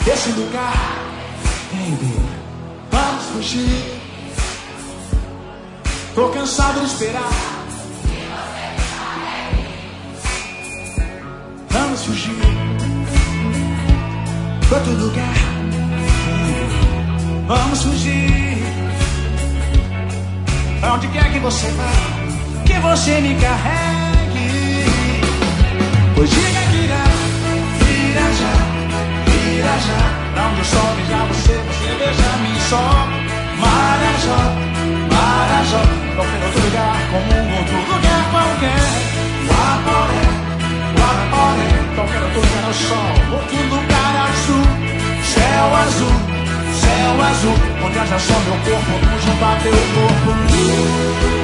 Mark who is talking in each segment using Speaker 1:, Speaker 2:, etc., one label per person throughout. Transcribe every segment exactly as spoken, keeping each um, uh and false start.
Speaker 1: desse lugar, baby. Vamos fugir. Tô cansado de esperar. Vamos fugir pra outro lugar, baby. Vamos fugir. Pra onde quer que você vá, que você me carregue. Pois diga que irá, irá já, irá já. Pra onde o sol beija você, você beija-me só. Marajó, Marajó, qualquer outro lugar, como um outro lugar qualquer. Guaporé, Guaporé, qualquer outro lugar ao sol, outro lugar azul. Céu azul, céu azul, onde haja só meu corpo, junto a teu corpo.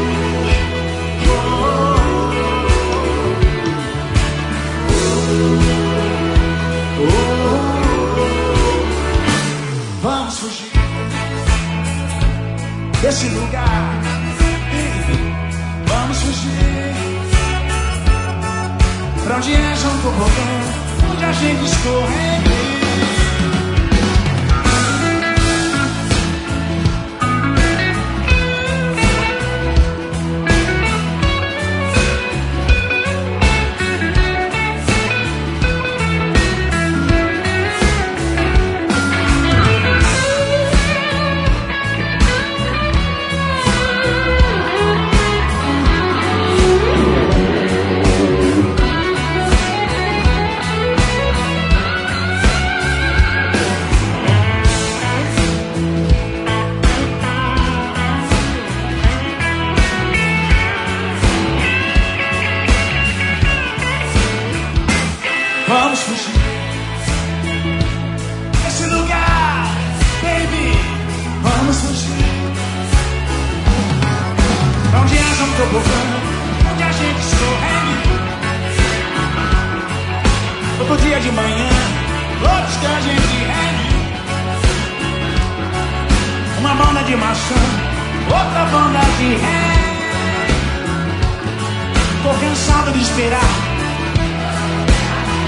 Speaker 1: Vamos fugir desse lugar, baby. Vamos fugir pra onde haja um tobogã, onde a gente escorregue. Vamos fugir desse lugar, baby. Vamos fugir pra onde haja um tobogã, onde a gente escorregue. Outro dia de manhã, outros que a gente regue. Uma banda de maçã, outra banda de ré. Tô cansado de esperar.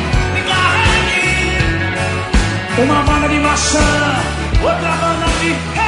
Speaker 1: Uma banda de maçã, outra banda de